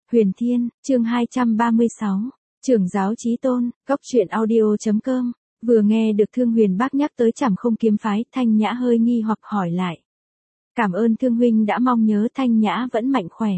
Huyền Thiên, chương 236. Trưởng giáo chí tôn, Cóc truyện audio.com. Vừa nghe được Thương Huyền bác nhắc tới Trảm Không kiếm phái, Thanh Nhã hơi nghi hoặc hỏi lại. Cảm ơn Thương huynh đã mong nhớ. Thanh Nhã vẫn mạnh khỏe.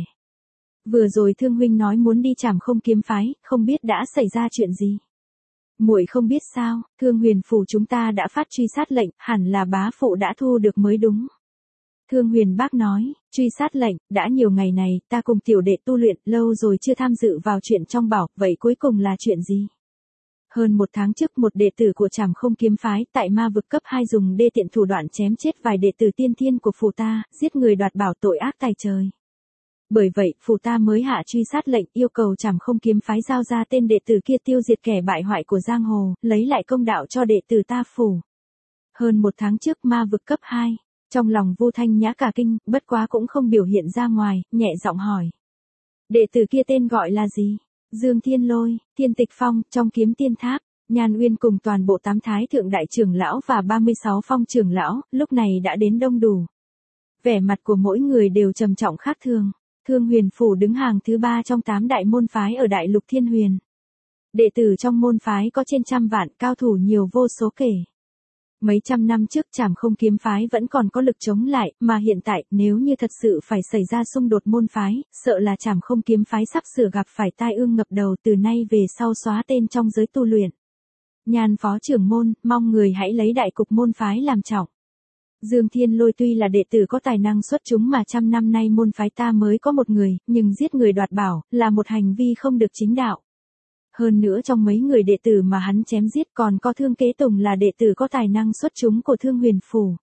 Vừa rồi Thương huynh nói muốn đi Trảm Không kiếm phái, không biết đã xảy ra chuyện gì. Muội không biết sao, Thương Huyền phủ chúng ta đã phát truy sát lệnh, hẳn là bá phụ đã thu được mới đúng. Thương Huyền bác nói, truy sát lệnh, đã nhiều ngày này, ta cùng tiểu đệ tu luyện, lâu rồi chưa tham dự vào chuyện trong bảo, vậy cuối cùng là chuyện gì? Hơn một tháng trước một đệ tử của Trảm Không kiếm phái tại ma vực cấp 2 dùng đê tiện thủ đoạn chém chết vài đệ tử tiên thiên của phủ ta, giết người đoạt bảo tội ác tày trời. Bởi vậy, phủ ta mới hạ truy sát lệnh yêu cầu Trảm Không kiếm phái giao ra tên đệ tử kia tiêu diệt kẻ bại hoại của giang hồ, lấy lại công đạo cho đệ tử ta phủ. Hơn một tháng trước ma vực cấp 2. Trong lòng Vu Thanh Nhã cả kinh, bất quá cũng không biểu hiện ra ngoài, nhẹ giọng hỏi. Đệ tử kia tên gọi là gì? Dương Thiên Lôi, Thiên Tịch Phong, trong Kiếm Tiên Tháp, Nhan Uyên cùng toàn bộ 8 thái thượng đại trưởng lão và 36 phong trưởng lão, lúc này đã đến đông đủ. Vẻ mặt của mỗi người đều trầm trọng khác thường. Thương Huyền phủ đứng hàng thứ 3 trong 8 đại môn phái ở đại lục Thiên Huyền. Đệ tử trong môn phái có trên trăm vạn, cao thủ nhiều vô số kể. Mấy trăm năm trước Trảm Không kiếm phái vẫn còn có lực chống lại, mà hiện tại, nếu như thật sự phải xảy ra xung đột môn phái, sợ là Trảm Không kiếm phái sắp sửa gặp phải tai ương ngập đầu, từ nay về sau xóa tên trong giới tu luyện. Nhan phó trưởng môn, mong người hãy lấy đại cục môn phái làm trọng. Dương Thiên Lôi tuy là đệ tử có tài năng xuất chúng mà trăm năm nay môn phái ta mới có một người, nhưng giết người đoạt bảo, là một hành vi không được chính đạo. Hơn nữa trong mấy người đệ tử mà hắn chém giết còn có Thương Kế Tùng là đệ tử có tài năng xuất chúng của Thương Huyền phủ.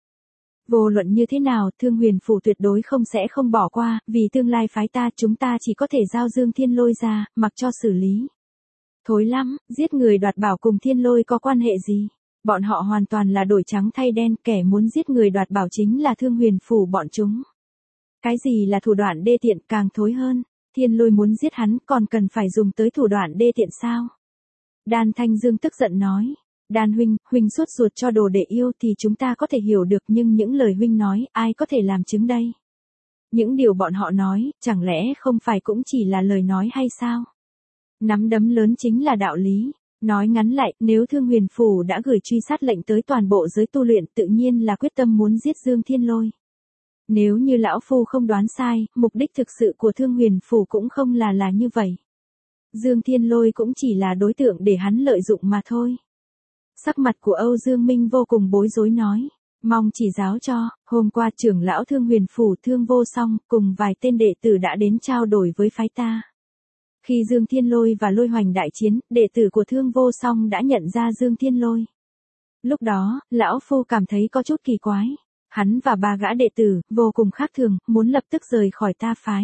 Vô luận như thế nào, Thương Huyền phủ tuyệt đối sẽ không bỏ qua, vì tương lai phái ta chúng ta chỉ có thể giao Dương Thiên Lôi ra, mặc cho xử lý. Thối lắm, giết người đoạt bảo cùng Thiên Lôi có quan hệ gì? Bọn họ hoàn toàn là đổi trắng thay đen, kẻ muốn giết người đoạt bảo chính là Thương Huyền phủ bọn chúng. Cái gì là thủ đoạn đê tiện càng thối hơn? Thiên Lôi muốn giết hắn còn cần phải dùng tới thủ đoạn đê tiện sao? Đan Thanh Dương tức giận nói. Đan huynh, huynh suốt ruột cho đồ đệ yêu thì chúng ta có thể hiểu được, nhưng những lời huynh nói, ai có thể làm chứng đây? Những điều bọn họ nói, chẳng lẽ không phải cũng chỉ là lời nói hay sao? Nắm đấm lớn chính là đạo lý. Nói ngắn lại, nếu Thương Huyền phủ đã gửi truy sát lệnh tới toàn bộ giới tu luyện, tự nhiên là quyết tâm muốn giết Dương Thiên Lôi. Nếu như lão phu không đoán sai, mục đích thực sự của Thương Huyền phủ cũng không là như vậy. Dương Thiên Lôi cũng chỉ là đối tượng để hắn lợi dụng mà thôi. Sắc mặt của Âu Dương Minh vô cùng bối rối nói, mong chỉ giáo cho, hôm qua trưởng lão Thương Huyền phủ Thương Vô Song cùng vài tên đệ tử đã đến trao đổi với phái ta. Khi Dương Thiên Lôi và Lôi Hoành đại chiến, đệ tử của Thương Vô Song đã nhận ra Dương Thiên Lôi. Lúc đó, lão phu cảm thấy có chút kỳ quái. Hắn và 3 gã đệ tử, vô cùng khác thường, muốn lập tức rời khỏi ta phái.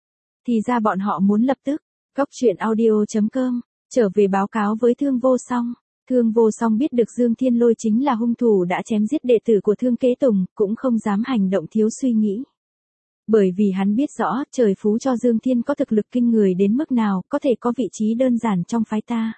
Thì ra bọn họ muốn lập tức, Cóc truyện audio.com, trở về báo cáo với Thương Vô Song. Thương Vô Song biết được Dương Thiên Lôi chính là hung thủ đã chém giết đệ tử của Thương Kế Tùng, cũng không dám hành động thiếu suy nghĩ. Bởi vì hắn biết rõ, trời phú cho Dương Thiên có thực lực kinh người đến mức nào, có thể có vị trí đơn giản trong phái ta.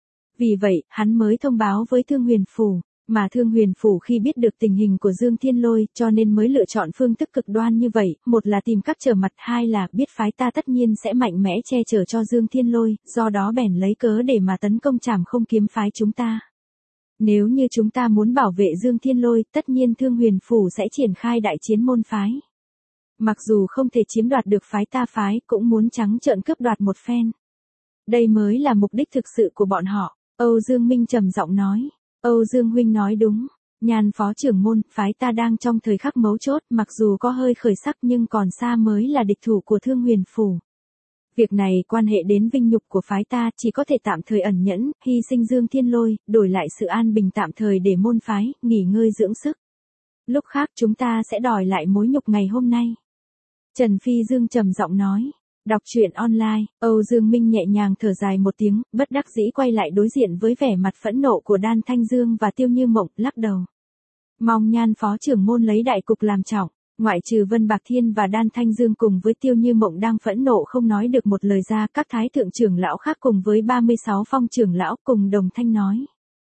Vì vậy, hắn mới thông báo với Thương Huyền phủ. Mà Thương Huyền phủ khi biết được tình hình của Dương Thiên Lôi, cho nên mới lựa chọn phương thức cực đoan như vậy, một là tìm cách trở mặt, hai là biết phái ta tất nhiên sẽ mạnh mẽ che chở cho Dương Thiên Lôi, do đó bèn lấy cớ để mà tấn công Trảm Không kiếm phái chúng ta. Nếu như chúng ta muốn bảo vệ Dương Thiên Lôi, tất nhiên Thương Huyền phủ sẽ triển khai đại chiến môn phái. Mặc dù không thể chiếm đoạt được phái ta phái, cũng muốn trắng trợn cướp đoạt một phen. Đây mới là mục đích thực sự của bọn họ, Âu Dương Minh trầm giọng nói. Âu Dương huynh nói đúng, Nhan phó trưởng môn, phái ta đang trong thời khắc mấu chốt, mặc dù có hơi khởi sắc nhưng còn xa mới là địch thủ của Thương Huyền phủ. Việc này quan hệ đến vinh nhục của phái ta, chỉ có thể tạm thời ẩn nhẫn, hy sinh Dương Thiên Lôi, đổi lại sự an bình tạm thời để môn phái nghỉ ngơi dưỡng sức. Lúc khác chúng ta sẽ đòi lại mối nhục ngày hôm nay. Trần Phi Dương trầm giọng nói. Đọc truyện online, Âu Dương Minh nhẹ nhàng thở dài một tiếng, bất đắc dĩ quay lại đối diện với vẻ mặt phẫn nộ của Đan Thanh Dương và Tiêu Như Mộng, lắc đầu. Mong Nhan phó trưởng môn lấy đại cục làm trọng, ngoại trừ Vân Bạc Thiên và Đan Thanh Dương cùng với Tiêu Như Mộng đang phẫn nộ không nói được một lời ra, các thái thượng trưởng lão khác cùng với 36 phong trưởng lão cùng đồng thanh nói.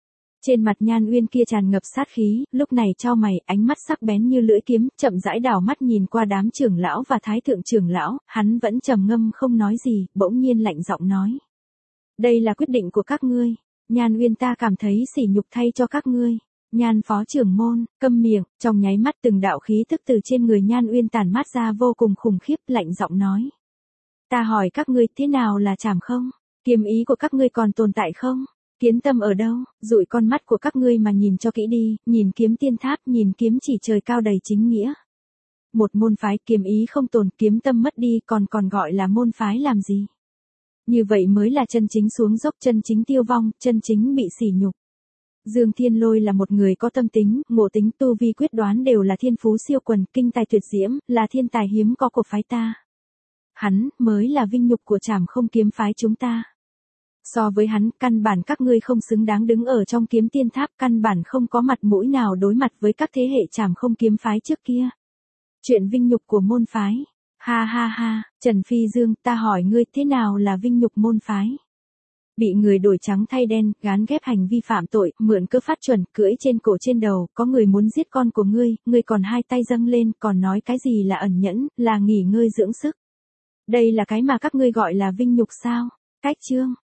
Trên mặt Nhan Uyên kia tràn ngập sát khí, lúc này chau mày, ánh mắt sắc bén như lưỡi kiếm, chậm rãi đảo mắt nhìn qua đám trưởng lão và thái thượng trưởng lão, hắn vẫn trầm ngâm không nói gì, bỗng nhiên lạnh giọng nói. Đây là quyết định của các ngươi. Nhan Uyên ta cảm thấy sỉ nhục thay cho các ngươi. Nhan phó trưởng môn, câm miệng, trong nháy mắt từng đạo khí tức từ trên người Nhan Uyên tản mát ra vô cùng khủng khiếp, lạnh giọng nói. Ta hỏi các ngươi thế nào là trảm không? Kiếm ý của các ngươi còn tồn tại không? Kiến tâm ở đâu? Dụi con mắt của các ngươi mà nhìn cho kỹ đi, nhìn kiếm tiên tháp, nhìn kiếm chỉ trời cao đầy chính nghĩa. Một môn phái kiếm ý không tồn, kiếm tâm mất đi, còn gọi là môn phái làm gì? Như vậy mới là chân chính xuống dốc, chân chính tiêu vong, chân chính bị sỉ nhục. Dương Thiên Lôi là một người có tâm tính, ngộ tính, tu vi quyết đoán đều là thiên phú siêu quần, kinh tài tuyệt diễm, là thiên tài hiếm có của phái ta. Hắn mới là vinh nhục của Trảm Không kiếm phái chúng ta. So với hắn, căn bản các ngươi không xứng đáng đứng ở trong kiếm tiên tháp, căn bản không có mặt mũi nào đối mặt với các thế hệ Trảm Không kiếm phái trước kia. Chuyện vinh nhục của môn phái. Ha ha ha, Trần Phi Dương, ta hỏi ngươi thế nào là vinh nhục môn phái? Bị người đổi trắng thay đen, gán ghép hành vi phạm tội, mượn cớ phát chuẩn, cưỡi trên cổ trên đầu, có người muốn giết con của ngươi còn hai tay dâng lên, còn nói cái gì là ẩn nhẫn, là nghỉ ngơi dưỡng sức. Đây là cái mà các ngươi gọi là vinh nhục sao? Cách chương.